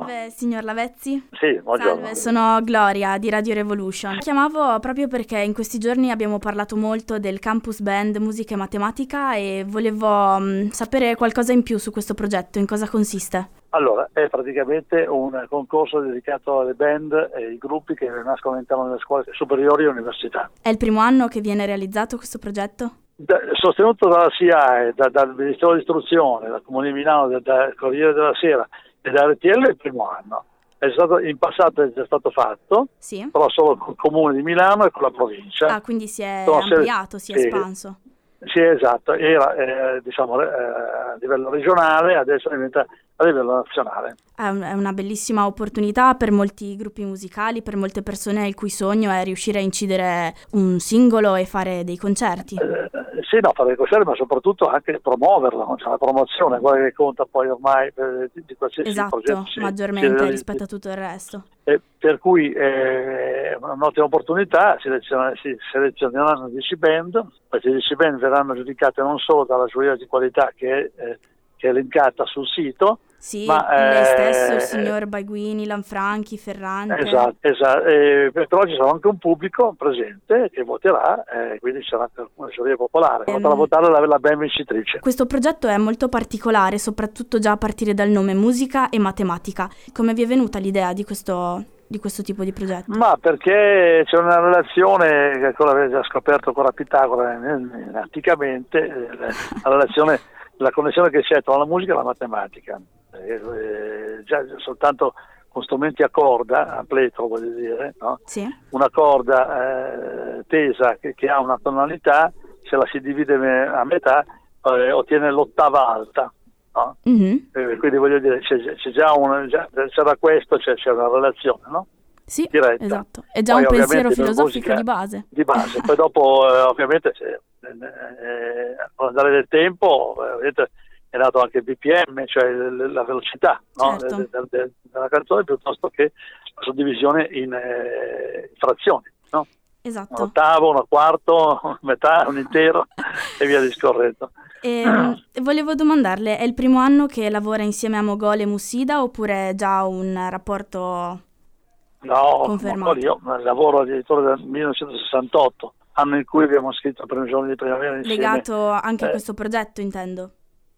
Salve signor Lavezzi. Sì, buongiorno. Salve, sono Gloria di Radio Revolution. Chiamavo proprio perché in questi giorni abbiamo parlato molto del Campus Band Musica e Matematica e volevo sapere qualcosa in più su questo progetto, in cosa consiste. Allora, è praticamente un concorso dedicato alle band e ai gruppi che nascono all'interno delle scuole superiori e università. È il primo anno che viene realizzato questo progetto? Sostenuto dalla SIAE, dal Ministero dell'Istruzione, dal Comune di Milano, dal Corriere della Sera e da RTL è il primo anno. In passato è già stato fatto, sì, però solo con il Comune di Milano e con la provincia. Ah, quindi si è ampliato, si è espanso. Sì, esatto, era a livello regionale, adesso diventa a livello nazionale. È una bellissima opportunità per molti gruppi musicali, per molte persone il cui sogno è riuscire a incidere un singolo e fare dei concerti. Sì, no, fare dei concerti, ma soprattutto anche promuoverlo, cioè la promozione, quella che conta poi ormai di qualsiasi progetto. Esatto, maggiormente rispetto a tutto il resto. Per cui è un'ottima opportunità, si selezioneranno 10 band, queste 10 band verranno giudicate non solo dalla giuria di qualità che è elencata sul sito, sì, ma lei stesso, il signor Baiguini, Lanfranchi, Ferrante. Esatto. Però ci sarà anche un pubblico presente che voterà, quindi ci sarà anche una giuria popolare. Potrà votare la band vincitrice. Questo progetto è molto particolare, soprattutto già a partire dal nome Musica e Matematica. Come vi è venuta l'idea di questo tipo di progetto? Ma perché c'è una relazione che ancora aveva già scoperto ancora Pitagora anticamente, la connessione che c'è tra la musica e la matematica. Già soltanto con strumenti a corda, a pletro voglio dire, no? Sì. Una corda tesa che ha una tonalità, se la si divide a metà ottiene l'ottava alta. No? Mm-hmm. Quindi voglio dire, c'è da questo c'è una relazione, no? Sì, diretta. Esatto, è già poi un pensiero filosofico di base. Poi dopo ovviamente con l'andare del tempo è nato anche il BPM, cioè la velocità, no? Certo. della canzone, piuttosto che la suddivisione in frazioni, no? Esatto. Un ottavo, un quarto, una metà, un intero e via discorrendo. Volevo domandarle, è il primo anno che lavora insieme a Mogol e Mussida oppure è già un rapporto confermato? Io lavoro addirittura dal 1968, anno in cui abbiamo scritto il primo giorno di primavera insieme. Legato anche a questo progetto, intendo?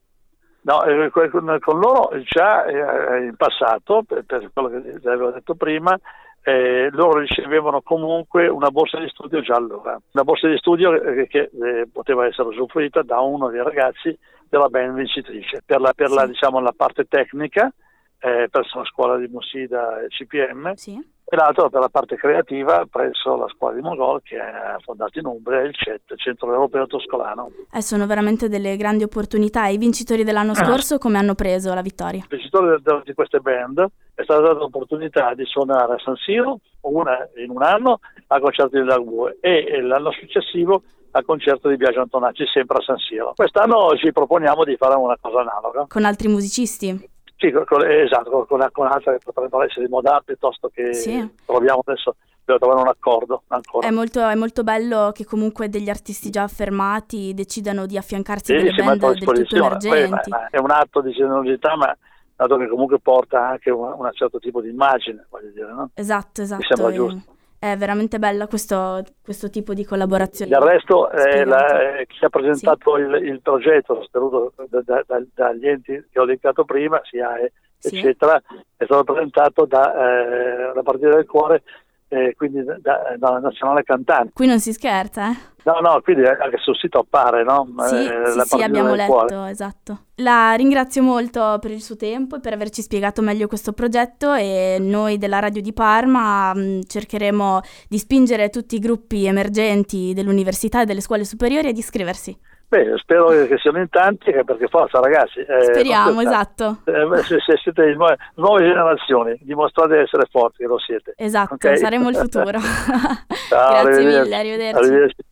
No, con loro già in passato, per quello che avevo detto prima, loro ricevevano comunque una borsa di studio già allora. Una borsa di studio che poteva essere usufruita da uno dei ragazzi della band vincitrice per la parte tecnica presso la scuola di Mussida e CPM, sì, e l'altro per la parte creativa presso la scuola di Mogol che è fondata in Umbria, il CET, Centro Europeo Toscolano. Sono veramente delle grandi opportunità. I vincitori dell'anno scorso come hanno preso la vittoria? I vincitori di queste band è stata data l'opportunità di suonare a San Siro, una in un anno al concerto di Lague e l'anno successivo al concerto di Biagio Antonacci sempre a San Siro. Quest'anno ci proponiamo di fare una cosa analoga. Con altri musicisti? Sì, esatto, con altre che potrebbero essere di moda piuttosto che proviamo adesso per trovare un accordo ancora. È molto bello che comunque degli artisti già affermati decidano di affiancarsi delle band del tutto emergenti. È un atto di generosità, ma dato che comunque porta anche un certo tipo di immagine, voglio dire, no? Esatto. Mi sembra giusto. È veramente bella questo tipo di collaborazione. Del resto chi ha presentato il progetto sostenuto dagli enti che ho elencato prima, SIAE, eccetera, è stato presentato da Partita del Cuore, quindi dalla Nazionale Cantante. Qui non si scherza, No, quindi anche sul sito appare, no? Sì, abbiamo letto, esatto. La ringrazio molto per il suo tempo e per averci spiegato meglio questo progetto, e noi della Radio di Parma cercheremo di spingere tutti i gruppi emergenti dell'università e delle scuole superiori ad iscriversi. Beh, spero che siano in tanti, perché forza ragazzi. Speriamo, esatto. Se siete nuove generazioni, dimostrate di essere forti, che lo siete. Esatto, okay? Saremo il futuro. Ciao, Grazie mille, arrivederci.